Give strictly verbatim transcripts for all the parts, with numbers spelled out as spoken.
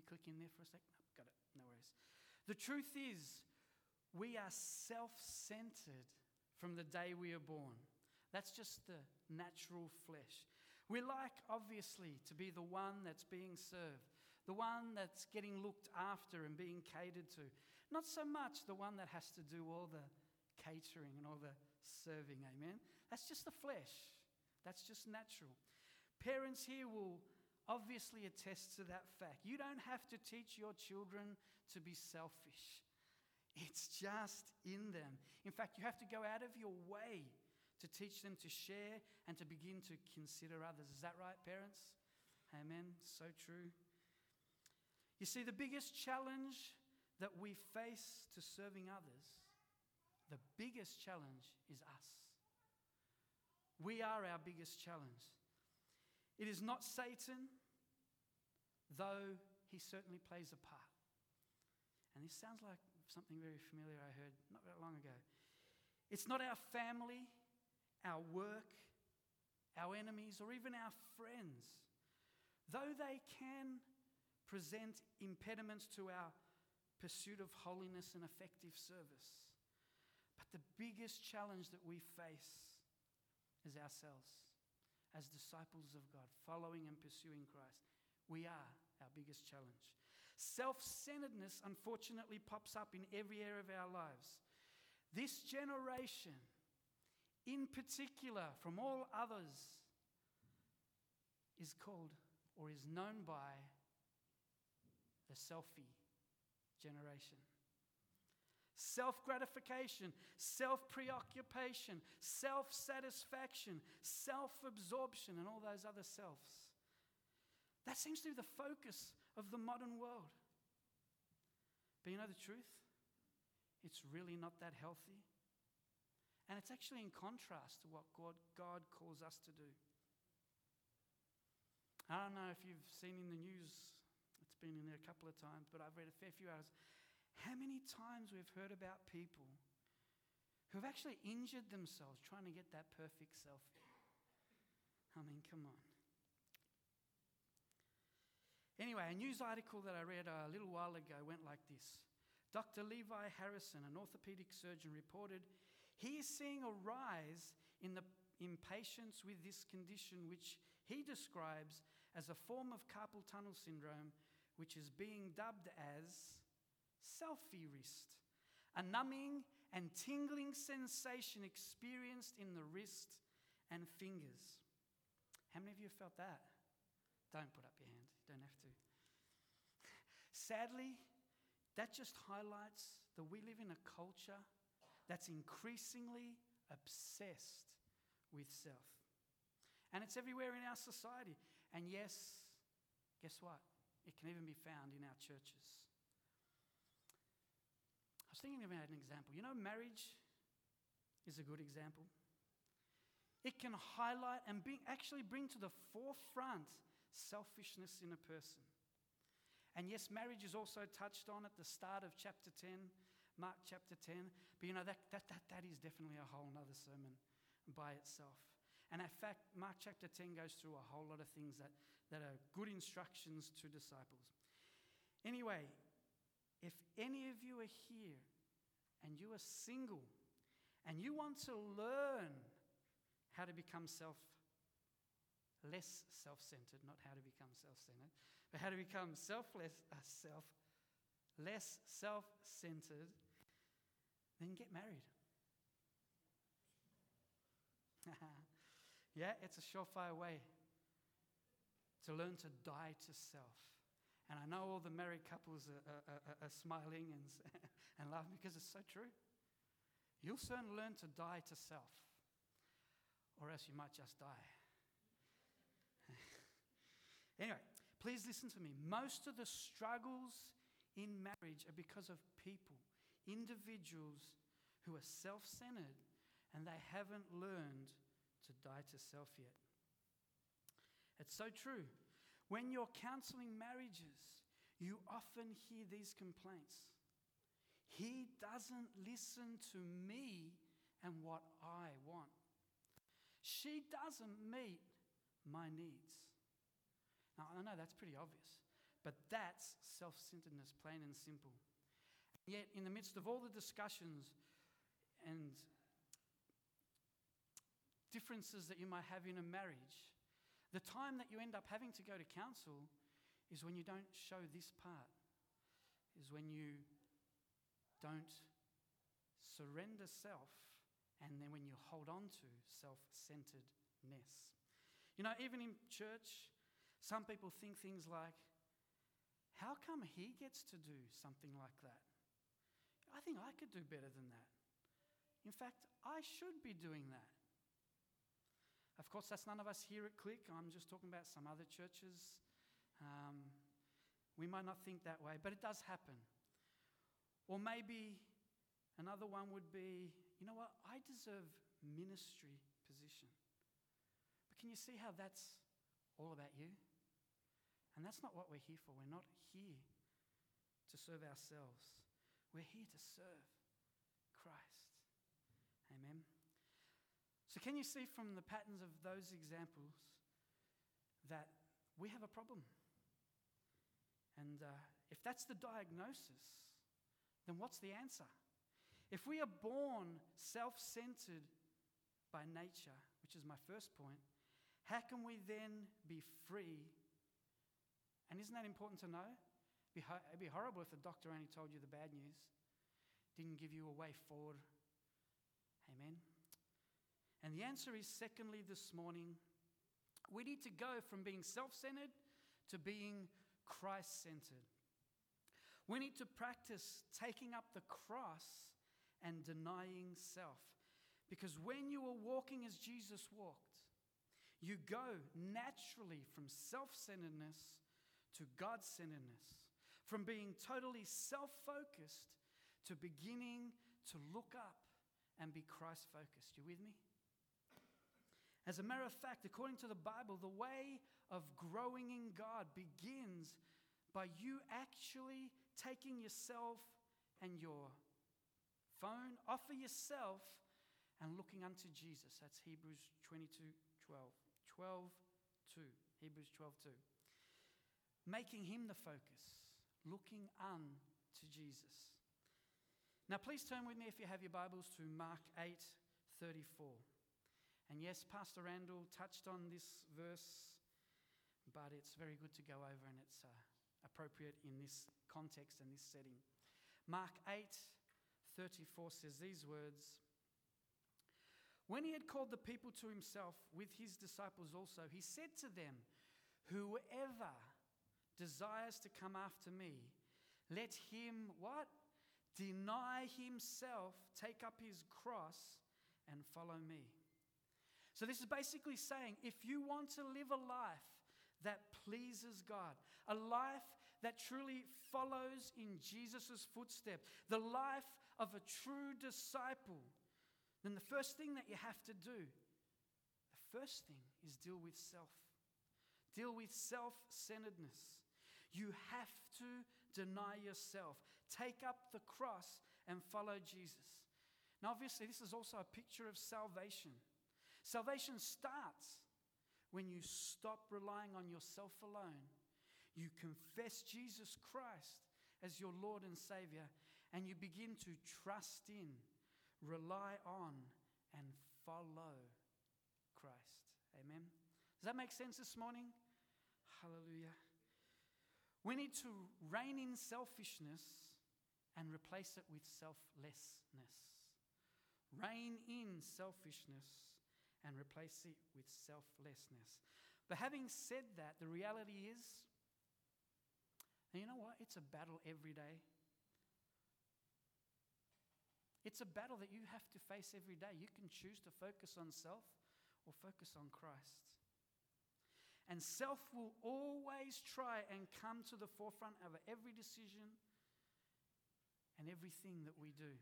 you click in there for a sec? No, got it. No worries. The truth is, we are self-centered from the day we are born. That's just the natural flesh. We like, obviously, to be the one that's being served, the one that's getting looked after and being catered to. Not so much the one that has to do all the catering and all the serving, amen? That's just the flesh. That's just natural. Parents here will obviously attest to that fact. You don't have to teach your children to be selfish. It's just in them. In fact, you have to go out of your way to teach them to share and to begin to consider others. Is that right, parents? Amen. So true. You see, the biggest challenge that we face to serving others, the biggest challenge is us. We are our biggest challenge. It is not Satan, though he certainly plays a part. And this sounds like something very familiar I heard not that long ago. It's not our family, our work, our enemies, or even our friends. Though they can present impediments to our pursuit of holiness and effective service. But the biggest challenge that we face is ourselves. As disciples of God, following and pursuing Christ, we are our biggest challenge. Self-centeredness, unfortunately, pops up in every area of our lives. This generation, in particular, from all others, is called or is known by the selfie generation. Self-gratification, self-preoccupation, self-satisfaction, self-absorption, and all those other selves. That seems to be the focus of the modern world. But you know the truth? It's really not that healthy. And it's actually in contrast to what God, God calls us to do. I don't know if you've seen in the news, it's been in there a couple of times, but I've read a fair few hours. How many times we've heard about people who have actually injured themselves trying to get that perfect selfie. I mean, come on. Anyway, a news article that I read a little while ago went like this. Doctor Levi Harrison, an orthopedic surgeon, reported he is seeing a rise in the in patients with this condition, which he describes as a form of carpal tunnel syndrome, which is being dubbed as selfie wrist, a numbing and tingling sensation experienced in the wrist and fingers. How many of you have felt that? Don't put up your hand. You don't have to. Sadly, that just highlights that we live in a culture that's increasingly obsessed with self. And it's everywhere in our society. And yes, guess what? It can even be found in our churches. I was thinking about an example. You know, marriage is a good example. It can highlight and bring, actually bring to the forefront selfishness in a person. And yes, marriage is also touched on at the start of chapter ten, Mark chapter ten. But you know, that, that, that, that is definitely a whole other sermon by itself. And in fact, Mark chapter ten goes through a whole lot of things that, that are good instructions to disciples. Anyway, if any of you are here and you are single and you want to learn how to become self, less self-centered, not how to become self-centered, but how to become selfless, uh, self, less self-centered, then get married. Yeah, it's a surefire way to learn to die to self. And I know all the married couples are, are, are smiling and, and laughing because it's so true. You'll soon learn to die to self, or else you might just die. Anyway, please listen to me. Most of the struggles in marriage are because of people, individuals who are self-centered and they haven't learned to die to self yet. It's so true. When you're counseling marriages, you often hear these complaints. He doesn't listen to me and what I want. She doesn't meet my needs. Now, I know that's pretty obvious, But that's self-centeredness, plain and simple. Yet, in the midst of all the discussions and differences that you might have in a marriage, the time that you end up having to go to counsel is when you don't show this part, is when you don't surrender self, and then when you hold on to self-centeredness. You know, even in church, some people think things like, how come he gets to do something like that? I think I could do better than that. In fact, I should be doing that. Of course, that's none of us here at Click. I'm just talking about some other churches. Um, we might not think that way, but it does happen. Or maybe another one would be, you know what, I deserve ministry position. But can you see how that's all about you? And that's not what we're here for. We're not here to serve ourselves. We're here to serve Christ. Amen. So can you see from the patterns of those examples that we have a problem? And uh, if that's the diagnosis, then what's the answer? If we are born self-centered by nature, which is my first point, how can we then be free? And isn't that important to know? It'd be, ho- it'd be horrible if the doctor only told you the bad news, didn't give you a way forward. Amen. And the answer is, secondly, this morning, we need to go from being self-centered to being Christ-centered. We need to practice taking up the cross and denying self. Because when you are walking as Jesus walked, you go naturally from self-centeredness to God-centeredness, from being totally self-focused to beginning to look up and be Christ-focused. You with me? As a matter of fact, according to the Bible, the way of growing in God begins by you actually taking yourself and your phone off of yourself and looking unto Jesus. That's Hebrews twenty-two twelve. twelve two. Hebrews twelve two. Making him the focus, looking unto Jesus. Now please turn with me, if you have your Bibles, to Mark eight thirty-four. And yes, Pastor Randall touched on this verse, but it's very good to go over, and it's uh, appropriate in this context and this setting. Mark eight thirty-four says these words: When he had called the people to himself with his disciples also, he said to them, whoever desires to come after me, let him, what? Deny himself, take up his cross, and follow me. So this is basically saying, if you want to live a life that pleases God, a life that truly follows in Jesus' footsteps, the life of a true disciple, then the first thing that you have to do, the first thing is deal with self. Deal with self-centeredness. You have to deny yourself. Take up the cross and follow Jesus. Now, obviously, this is also a picture of salvation. Salvation starts when you stop relying on yourself alone. You confess Jesus Christ as your Lord and Savior, and you begin to trust in, rely on, and follow Christ. Amen. Does that make sense this morning? Hallelujah. We need to rein in selfishness and replace it with selflessness. Rein in selfishness and replace it with selflessness. But having said that, the reality is, and you know what? It's a battle every day. It's a battle that you have to face every day. You can choose to focus on self or focus on Christ. And self will always try and come to the forefront of every decision and everything that we do.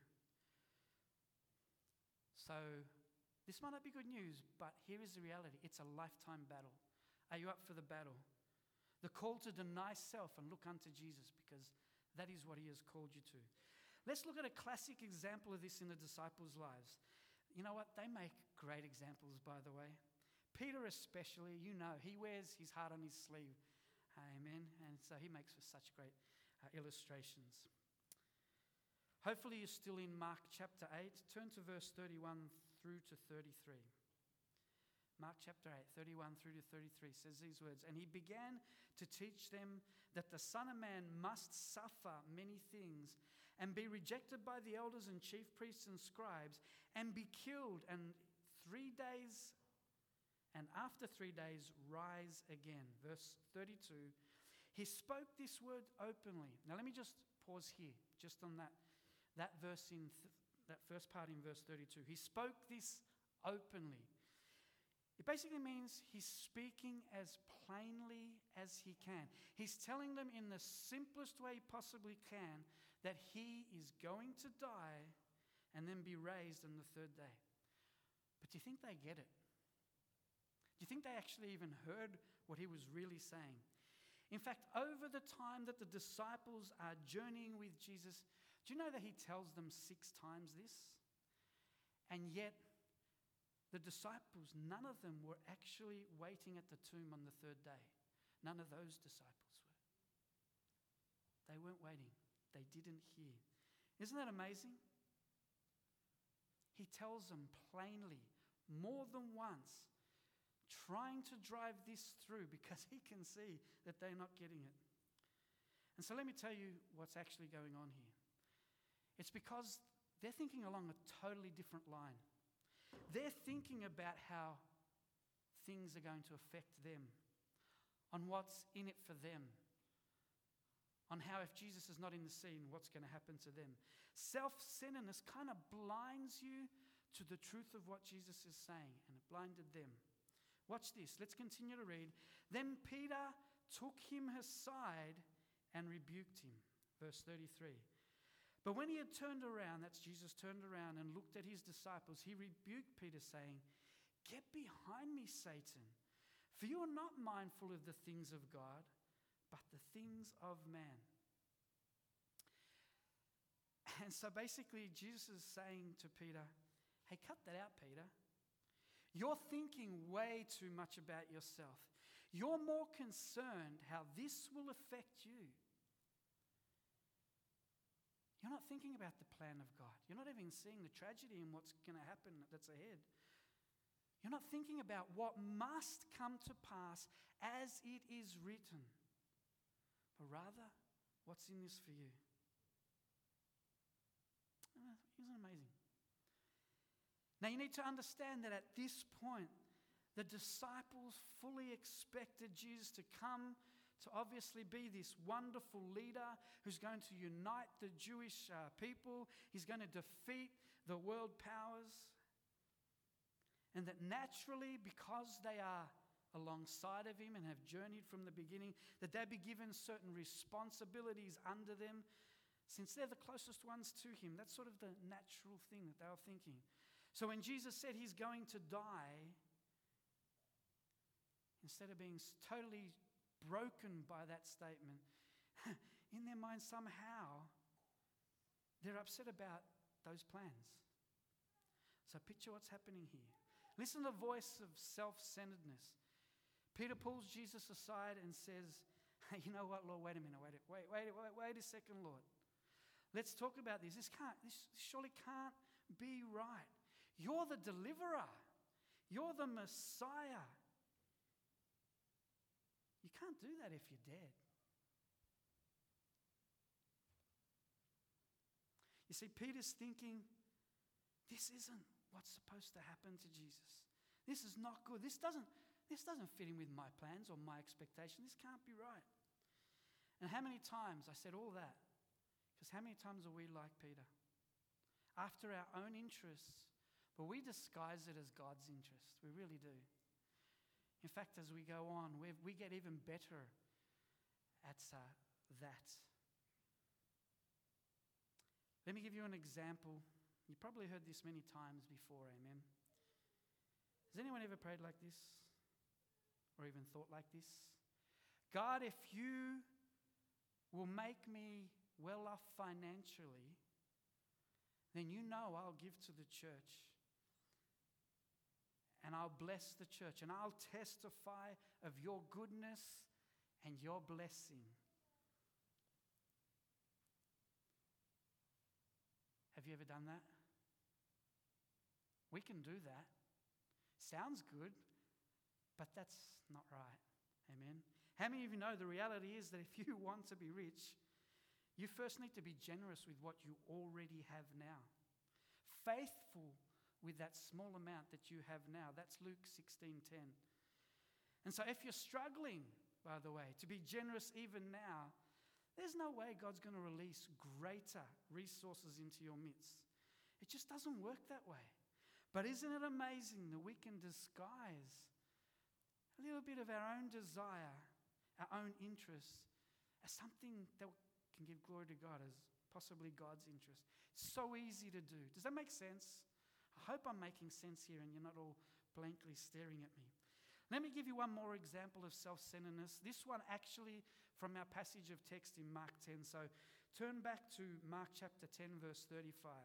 So, this might not be good news, but here is the reality. It's a lifetime battle. Are you up for the battle? The call to deny self and look unto Jesus, because that is what he has called you to. Let's look at a classic example of this in the disciples' lives. You know what? They make great examples, by the way. Peter especially, you know, he wears his heart on his sleeve. Amen. And so he makes for such great uh, illustrations. Hopefully you're still in Mark chapter eight. Turn to verse thirty-one through to thirty-three. Mark chapter eight, thirty-one through to thirty-three says these words, "And he began to teach them that the Son of Man must suffer many things and be rejected by the elders and chief priests and scribes and be killed, and three days, and after three days rise again." Verse thirty-two, "He spoke this word openly." Now let me just pause here, just on that, that verse in, th- that first part in verse thirty-two. He spoke this openly. It basically means he's speaking as plainly as he can. He's telling them in the simplest way he possibly can that he is going to die and then be raised on the third day. But do you think they get it? Do you think they actually even heard what he was really saying? In fact, over the time that the disciples are journeying with Jesus, do you know that he tells them six times this? And yet, the disciples, none of them were actually waiting at the tomb on the third day. None of those disciples were. They weren't waiting. They didn't hear. Isn't that amazing? He tells them plainly, more than once, trying to drive this through because he can see that they're not getting it. And so let me tell you what's actually going on here. It's because they're thinking along a totally different line. They're thinking about how things are going to affect them, on what's in it for them, on how if Jesus is not in the scene, what's going to happen to them. Self-centeredness kind of blinds you to the truth of what Jesus is saying, and it blinded them. Watch this. Let's continue to read. "Then Peter took him aside and rebuked him." Verse thirty-three. "But when he had turned around," that's Jesus turned around and looked at his disciples, he rebuked Peter, saying, "Get behind me, Satan, for you are not mindful of the things of God, but the things of man." And so basically Jesus is saying to Peter, hey, cut that out, Peter. You're thinking way too much about yourself. You're more concerned how this will affect you. You're not thinking about the plan of God. You're not even seeing the tragedy and what's going to happen that's ahead. You're not thinking about what must come to pass as it is written, but rather what's in this for you. Isn't it amazing? Now you need to understand that at this point, the disciples fully expected Jesus to come to obviously be this wonderful leader who's going to unite the Jewish uh, people. He's going to defeat the world powers. And that naturally, because they are alongside of him and have journeyed from the beginning, that they'd be given certain responsibilities under them, since they're the closest ones to him. That's sort of the natural thing that they were thinking. So when Jesus said he's going to die, instead of being totally broken by that statement, in their mind somehow, they're upset about those plans. So picture what's happening here. Listen to the voice of self-centeredness. Peter pulls Jesus aside and says, hey, you know what, Lord, wait a minute, wait, wait, wait, wait, wait a second, Lord. Let's talk about this. This can't, this surely can't be right. You're the deliverer. You're the Messiah. You can't do that if you're dead. You see, Peter's thinking, this isn't what's supposed to happen to Jesus. This is not good. This doesn't, this doesn't fit in with my plans or my expectations. This can't be right. And how many times, I said all that, because how many times are we like Peter? After our own interests, but we disguise it as God's interest. We really do. In fact, as we go on, we we get even better at uh, that. Let me give you an example. You've probably heard this many times before, amen? Has anyone ever prayed like this? Or even thought like this? God, if you will make me well off financially, then you know I'll give to the church. And I'll bless the church. And I'll testify of your goodness and your blessing. Have you ever done that? We can do that. Sounds good, but that's not right. Amen. How many of you know the reality is that if you want to be rich, you first need to be generous with what you already have now. Faithful with that small amount that you have now. That's Luke sixteen ten. And so if you're struggling, by the way, to be generous even now, there's no way God's going to release greater resources into your midst. It just doesn't work that way. But isn't it amazing that we can disguise a little bit of our own desire, our own interest, as something that can give glory to God, as possibly God's interest? It's so easy to do. Does that make sense? I hope I'm making sense here and you're not all blankly staring at me. Let me give you one more example of self-centeredness. This one actually from our passage of text in Mark ten. So turn back to Mark chapter ten, verse thirty-five.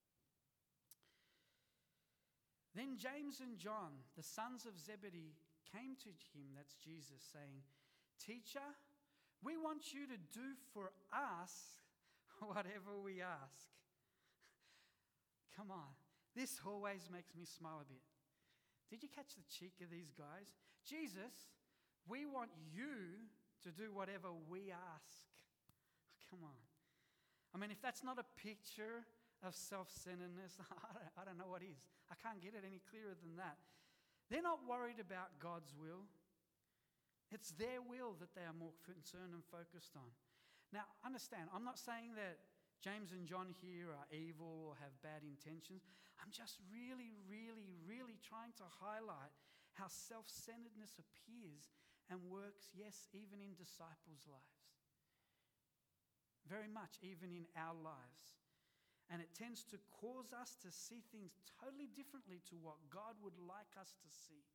Then James and John, the sons of Zebedee, came to him, that's Jesus, saying, "Teacher, we want you to do for us whatever we ask." Come on, this always makes me smile a bit. Did you catch the cheek of these guys? Jesus, we want you to do whatever we ask. Come on. I mean, if that's not a picture of self-centeredness, I don't, I don't know what is. I can't get it any clearer than that. They're not worried about God's will. It's their will that they are more concerned and focused on. Now, understand, I'm not saying that James and John here are evil or have bad intentions. I'm just really, really, really trying to highlight how self-centeredness appears and works, yes, even in disciples' lives. Very much, even in our lives. And it tends to cause us to see things totally differently to what God would like us to see.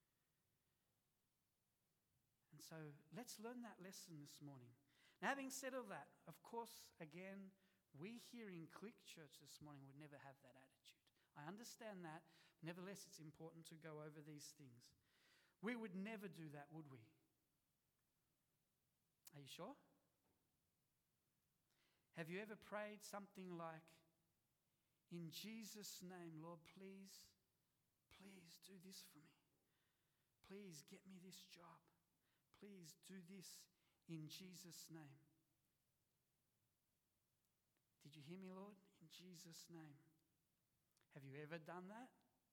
And so let's learn that lesson this morning. Now, having said all that, of course, again, we here in Click Church this morning would never have that attitude. I understand that. Nevertheless, it's important to go over these things. We would never do that, would we? Are you sure? Have you ever prayed something like, "In Jesus' name, Lord, please, please do this for me. Please get me this job. Please do this in Jesus' name." Did you hear me, Lord? In Jesus' name. Have you ever done that?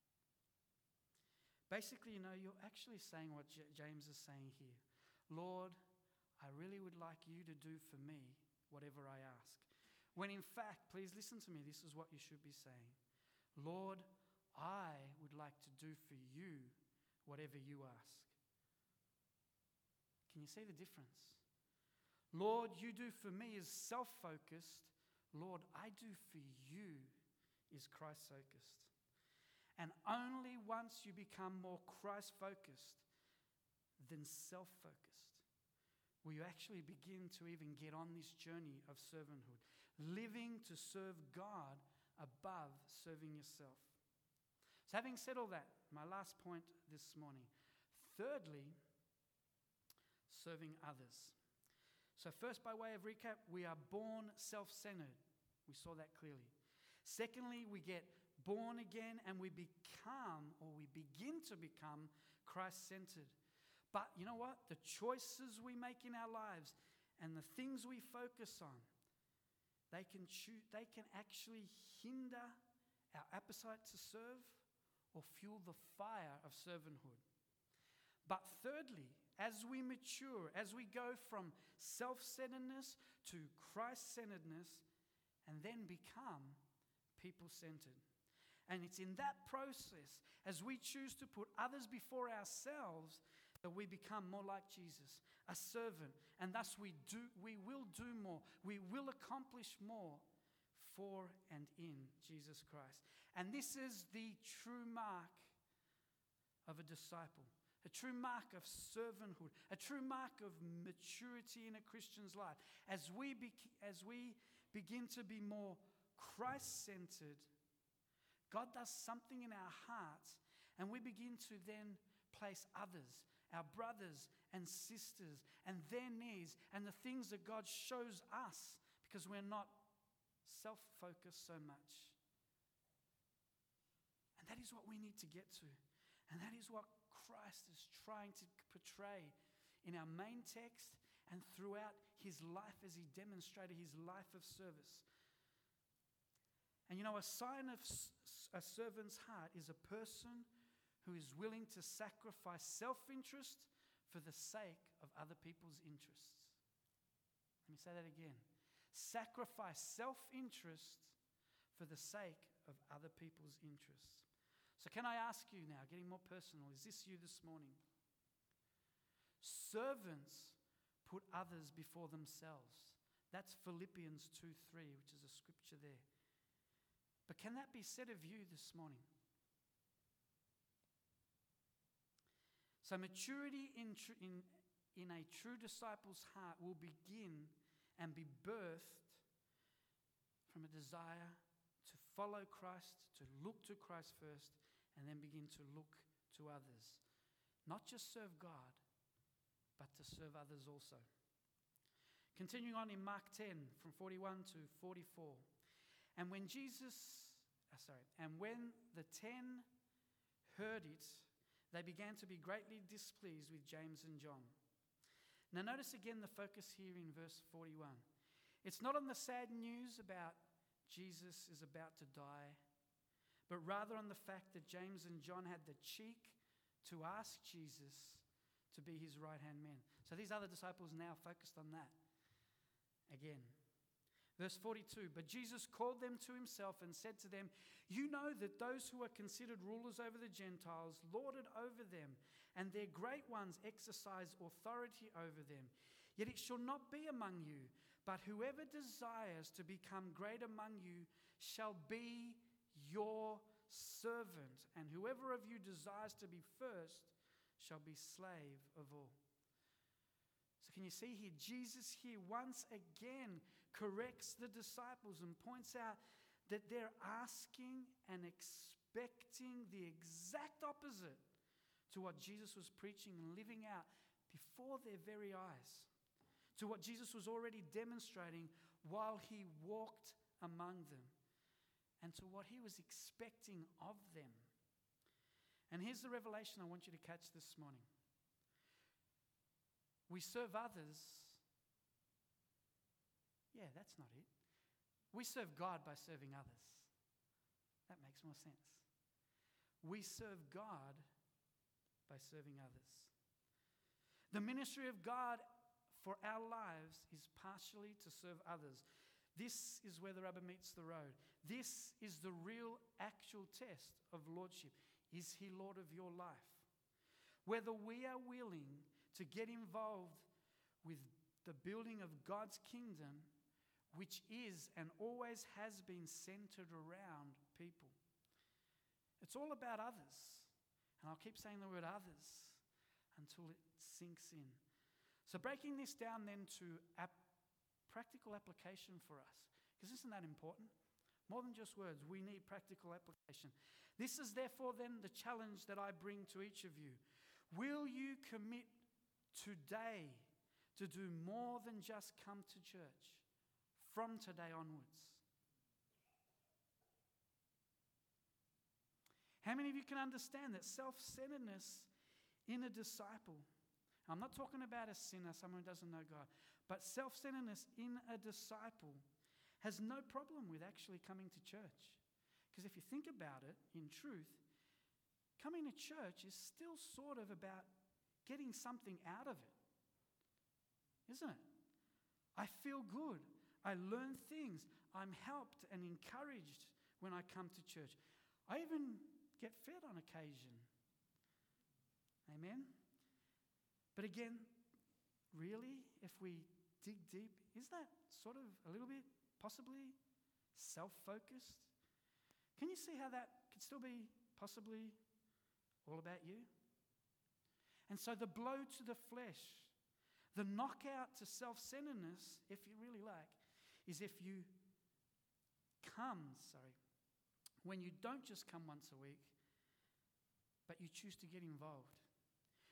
Basically, you know, you're actually saying what J- James is saying here. Lord, I really would like you to do for me whatever I ask. When in fact, please listen to me, this is what you should be saying. Lord, I would like to do for you whatever you ask. Can you see the difference? Lord, you do for me is self-focused. Lord, I do for you is Christ-focused. And only once you become more Christ-focused than self-focused will you actually begin to even get on this journey of servanthood, living to serve God above serving yourself. So having said all that, my last point this morning. Thirdly, serving others. So first, by way of recap, we are born self-centered. We saw that clearly. Secondly, we get born again and we become, or we begin to become, Christ-centered. But you know what? The choices we make in our lives and the things we focus on, they can choo- they can actually hinder our appetite to serve or fuel the fire of servanthood. But thirdly, as we mature, as we go from self-centeredness to Christ-centeredness, and then become people-centered. And it's in that process, as we choose to put others before ourselves, that we become more like Jesus, a servant, and thus we do, we will do more, we will accomplish more for and in Jesus Christ. And this is the true mark of a disciple, a true mark of servanthood, a true mark of maturity in a Christian's life. As we be, as we begin to be more Christ-centered, God does something in our hearts, and we begin to then place others our brothers and sisters and their needs and the things that God shows us, because we're not self-focused so much. And that is what we need to get to. And that is what Christ is trying to portray in our main text and throughout his life as he demonstrated his life of service. And you know, a sign of a servant's heart is a person who is willing to sacrifice self-interest for the sake of other people's interests. Let me say that again. Sacrifice self-interest for the sake of other people's interests. So can I ask you now, getting more personal, is this you this morning? Servants put others before themselves. That's Philippians two three, which is a scripture there. But can that be said of you this morning? So maturity in, tr- in, in a true disciple's heart will begin and be birthed from a desire to follow Christ, to look to Christ first, and then begin to look to others. Not just serve God, but to serve others also. Continuing on in Mark ten, from forty-one to forty-four. And when Jesus, uh, sorry, and when the ten heard it, they began to be greatly displeased with James and John. Now notice again the focus here in verse forty-one. It's not on the sad news about Jesus is about to die, but rather on the fact that James and John had the cheek to ask Jesus to be his right-hand man. So these other disciples now focused on that again. Verse forty-two, but Jesus called them to himself and said to them, you know that those who are considered rulers over the Gentiles lord it over them, and their great ones exercise authority over them. Yet it shall not be among you, but whoever desires to become great among you shall be your servant, and whoever of you desires to be first shall be slave of all. So can you see here, Jesus here once again corrects the disciples and points out that they're asking and expecting the exact opposite to what Jesus was preaching and living out before their very eyes, to what Jesus was already demonstrating while he walked among them, and to what he was expecting of them. And here's the revelation I want you to catch this morning. We serve others. Yeah, that's not it. We serve God by serving others. That makes more sense. We serve God by serving others. The ministry of God for our lives is partially to serve others. This is where the rubber meets the road. This is the real actual test of lordship. Is he Lord of your life? Whether we are willing to get involved with the building of God's kingdom, which is and always has been centered around people. It's all about others. And I'll keep saying the word others until it sinks in. So breaking this down then to a practical application for us, because isn't that important? More than just words, we need practical application. This is therefore then the challenge that I bring to each of you. Will you commit today to do more than just come to church from today onwards? How many of you can understand that self-centeredness in a disciple, I'm not talking about a sinner, someone who doesn't know God, but self-centeredness in a disciple has no problem with actually coming to church? Because if you think about it, in truth, coming to church is still sort of about getting something out of it, isn't it? I feel good. I learn things. I'm helped and encouraged when I come to church. I even get fed on occasion. Amen? But again, really, if we dig deep, is that sort of a little bit possibly self-focused? Can you see how that could still be possibly all about you? And so the blow to the flesh, the knockout to self-centeredness, if you really like, is if you come, sorry, when you don't just come once a week, but you choose to get involved.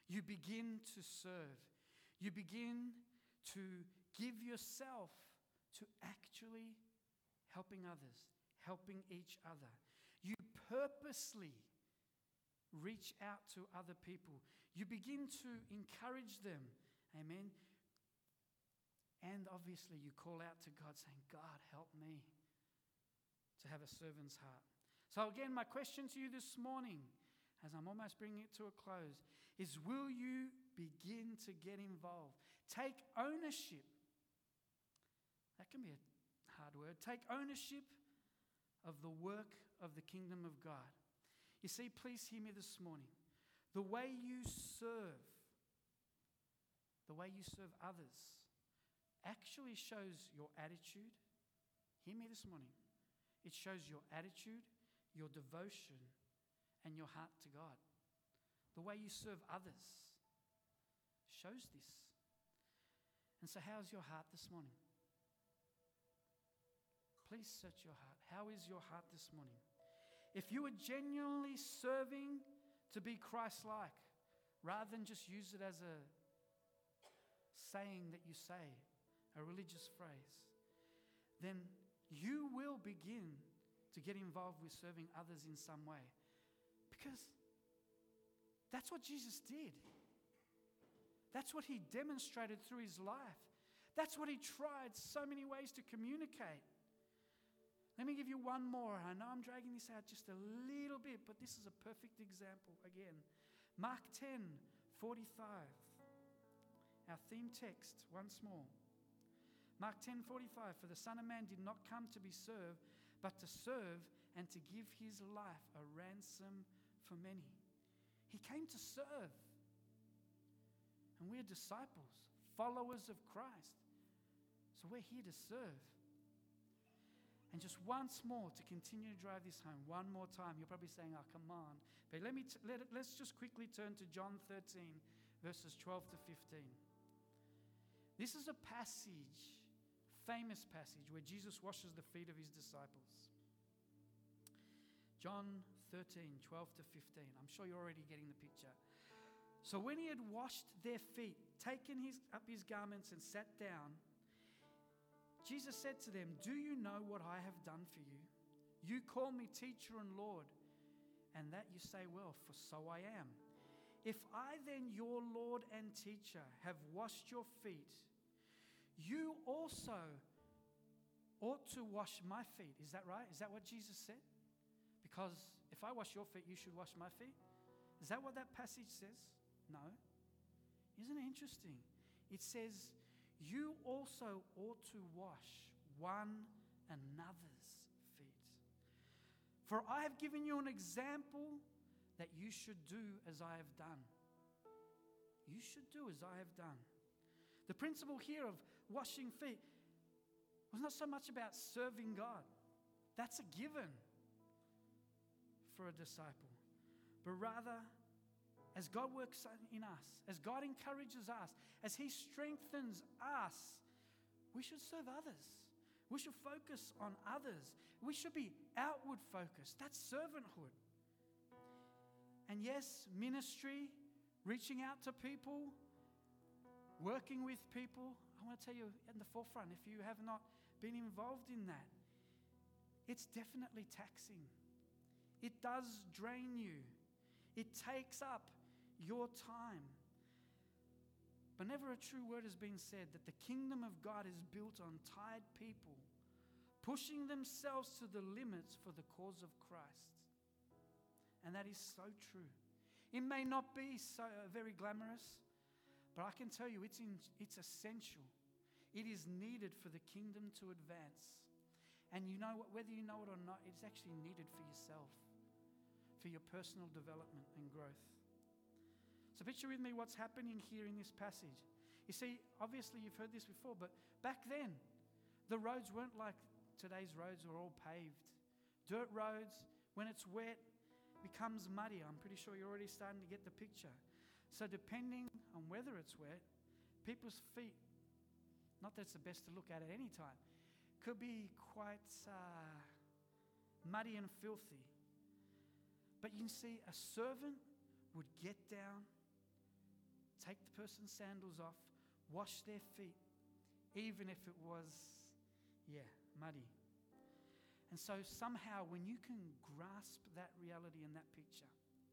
You begin to serve. You begin to give yourself to actually helping others, helping each other. You purposely reach out to other people. You begin to encourage them. Amen. And obviously you call out to God saying, God, help me to have a servant's heart. So again, my question to you this morning, as I'm almost bringing it to a close, is will you begin to get involved? Take ownership. That can be a hard word. Take ownership of the work of the kingdom of God. You see, please hear me this morning. The way you serve, the way you serve others, actually shows your attitude. Hear me this morning. It shows your attitude, your devotion, and your heart to God. The way you serve others shows this. And so how's your heart this morning? Please search your heart. How is your heart this morning? If you are genuinely serving to be Christ-like, rather than just use it as a saying that you say, a religious phrase, then you will begin to get involved with serving others in some way. Because that's what Jesus did. That's what he demonstrated through his life. That's what he tried so many ways to communicate. Let me give you one more. I know I'm dragging this out just a little bit, but this is a perfect example again. Mark ten forty-five. Our theme text once more. Mark ten forty-five. For the Son of Man did not come to be served, but to serve and to give his life a ransom for many. He came to serve. And we're disciples, followers of Christ. So we're here to serve. And just once more, to continue to drive this home, one more time, you're probably saying, oh, come on. But let me t- let it, let's just quickly turn to John thirteen, verses twelve to fifteen. This is a passage, famous passage, where Jesus washes the feet of his disciples. John thirteen, twelve to fifteen. I'm sure you're already getting the picture. So when he had washed their feet, taken his, up his garments and sat down, Jesus said to them, do you know what I have done for you? You call me teacher and Lord, and that you say well, for so I am. If I then, your Lord and teacher, have washed your feet, you also ought to wash my feet. Is that right? Is that what Jesus said? Because if I wash your feet, you should wash my feet. Is that what that passage says? No. Isn't it interesting? It says, you also ought to wash one another's feet. For I have given you an example that you should do as I have done. You should do as I have done. The principle here of washing feet was not so much about serving God. That's a given for a disciple. But rather, as God works in us, as God encourages us, as he strengthens us, we should serve others. We should focus on others. We should be outward focused. That's servanthood. And yes, ministry, reaching out to people, working with people. I want to tell you in the forefront, if you have not been involved in that, it's definitely taxing. It does drain you. It takes up your time. But never a true word has been said that the kingdom of God is built on tired people pushing themselves to the limits for the cause of Christ. And that is so true. It may not be so uh, very glamorous, but I can tell you it's, in, it's essential. It is needed for the kingdom to advance. And you know what, whether you know it or not, it's actually needed for yourself, for your personal development and growth. So picture with me what's happening here in this passage. You see, obviously you've heard this before, but back then, the roads weren't like today's roads are all paved. Dirt roads, when it's wet, becomes muddy. I'm pretty sure you're already starting to get the picture. So depending on whether it's wet, people's feet, not that it's the best to look at at any time, could be quite uh, muddy and filthy. But you can see a servant would get down, take the person's sandals off, wash their feet, even if it was, yeah, muddy. And so somehow when you can grasp that reality and that picture,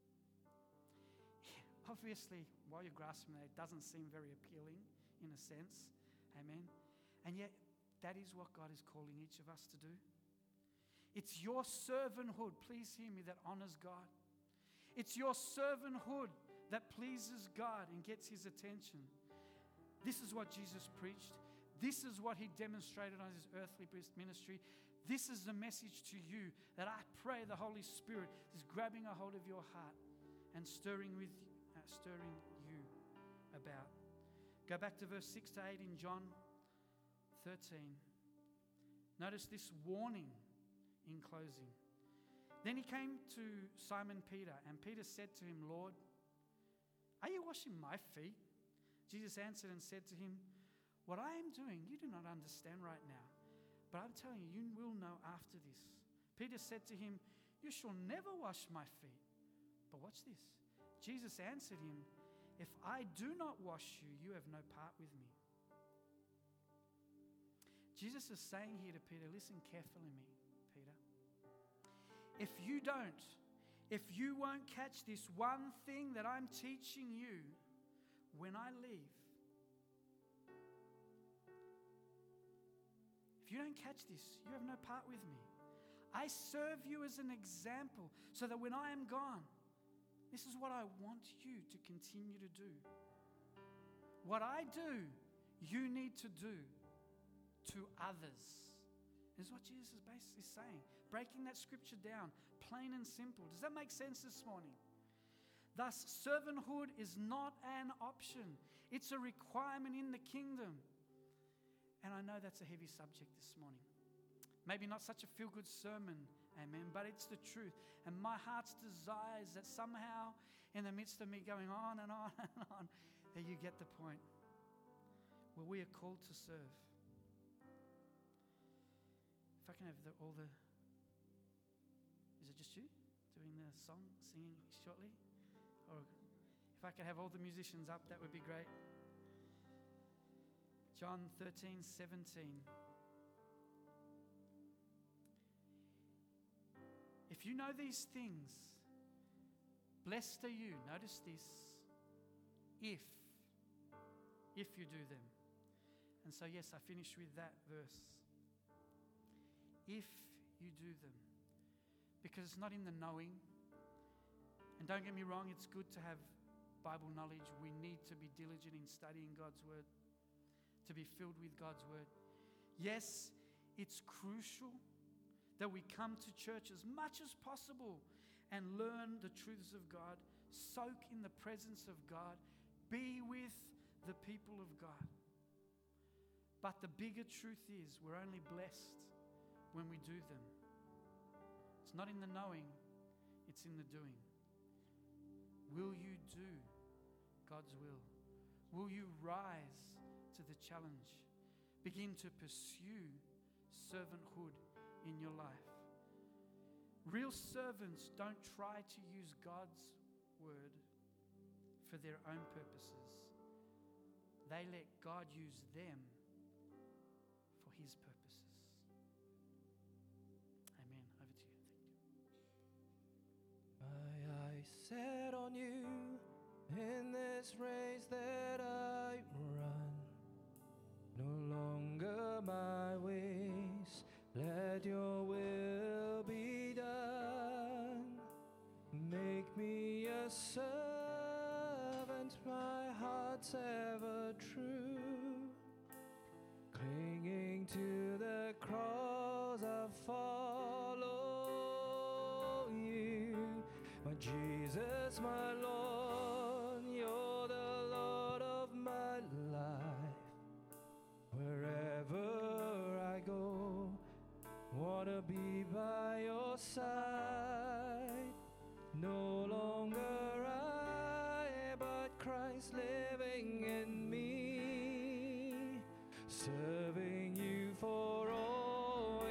yeah, obviously while you're grasping that, it doesn't seem very appealing in a sense. Amen. And yet that is what God is calling each of us to do. It's your servanthood, please hear me, that honors God. It's your servanthood that pleases God and gets his attention. This is what Jesus preached. This is what he demonstrated on his earthly ministry. This is the message to you that I pray the Holy Spirit is grabbing a hold of your heart and stirring with uh, stirring you about. Go back to verse six to eight in John thirteen. Notice this warning in closing. Then he came to Simon Peter, and Peter said to him, Lord, are you washing my feet? Jesus answered and said to him, what I am doing you do not understand right now, but I'm telling you, you will know after this. Peter said to him, you shall never wash my feet. But watch this. Jesus answered him, if I do not wash you, you have no part with me. Jesus is saying here to Peter, listen carefully to me, Peter. If you don't, if you won't catch this one thing that I'm teaching you when I leave, if you don't catch this, you have no part with me. I serve you as an example so that when I am gone, this is what I want you to continue to do. What I do, you need to do to others. This is what Jesus is basically saying. Breaking that scripture down, plain and simple. Does that make sense this morning? Thus, servanthood is not an option. It's a requirement in the kingdom. And I know that's a heavy subject this morning. Maybe not such a feel-good sermon, amen, but it's the truth. And my heart's desire is that somehow in the midst of me going on and on and on, that you get the point where we are called to serve. If I can have the, all the... Is it just you doing the song, singing shortly? Or if I could have all the musicians up, that would be great. John thirteen seventeen. If you know these things, blessed are you. Notice this. If. If you do them. And so, yes, I finish with that verse. If you do them. Because it's not in the knowing. And don't get me wrong, it's good to have Bible knowledge. We need to be diligent in studying God's word, to be filled with God's word. Yes, it's crucial that we come to church as much as possible and learn the truths of God, soak in the presence of God, be with the people of God. But the bigger truth is we're only blessed when we do them. It's not in the knowing, it's in the doing. Will you do God's will? Will you rise to the challenge? Begin to pursue servanthood in your life. Real servants don't try to use God's word for their own purposes. They let God use them for his purposes. Amen. Over to you. Thank you. My eyes set on you in this race that I run. No longer my ways, let your will be done. Make me a servant, my heart's ever true. Clinging to the cross, I follow you. My Jesus, my Lord, you're the Lord of my life. Wherever I go, wanna be by your side. No longer I, but Christ living in me, serving you for all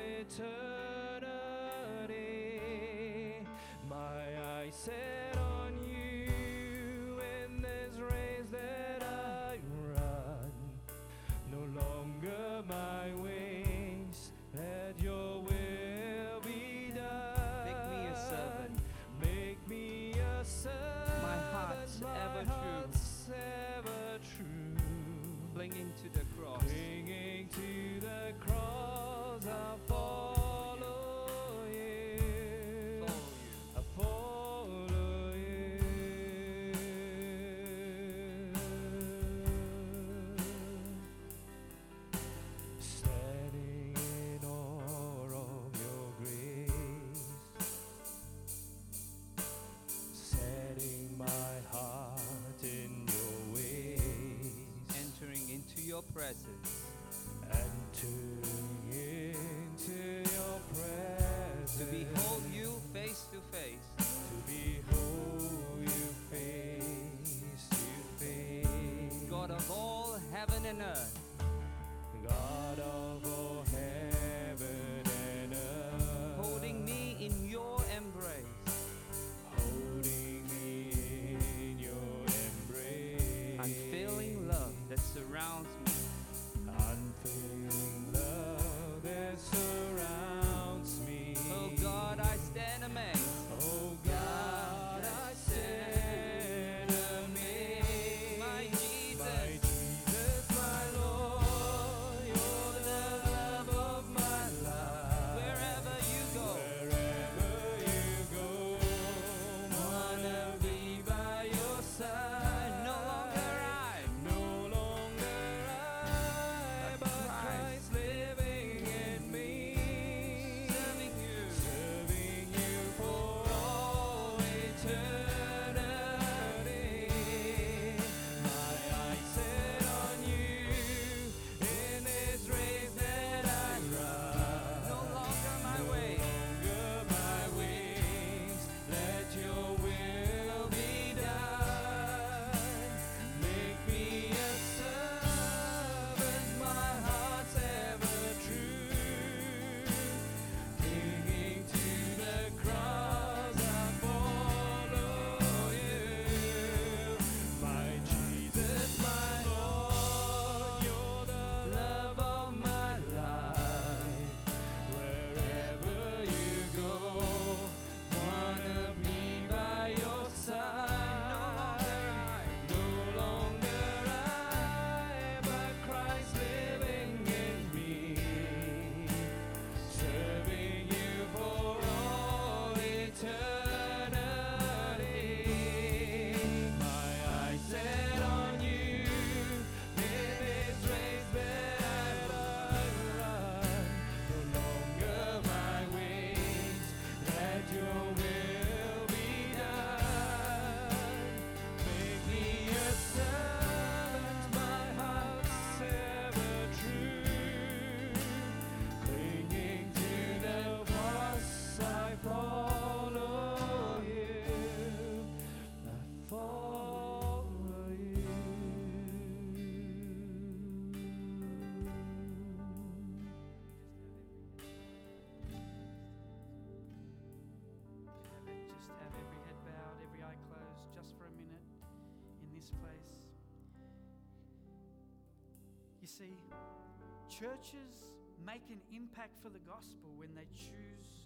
eternity. My eyes set on you in this race that You see, churches make an impact for the gospel when they choose